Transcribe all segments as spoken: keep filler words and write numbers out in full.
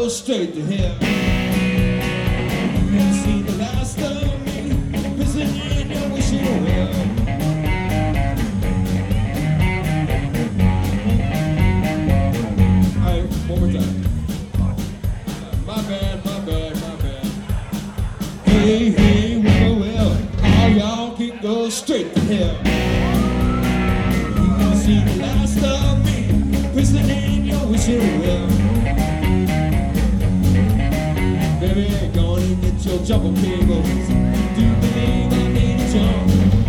straight to hell. You see the last of me, pissing in your wishing well. Alright, one more time. My bad, my bad, my bad. Hey, hey, well, well, all y'all can go straight to hell. You see the last of me, pissing in your wishing well. Baby, go on and get your jumper cables. Do you believe I need a jump?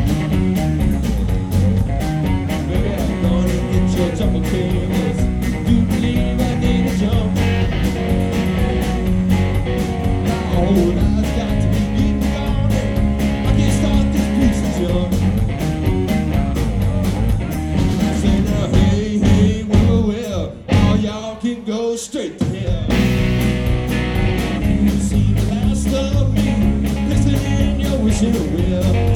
Baby, go on and get your jumper cables. Do you believe I need a jump? Oh, now it's got to be getting gone. I can't start this piece of junk. I say now, hey, hey, well, well, all y'all can go straight to hell. See the last of me, listen in your wishing well.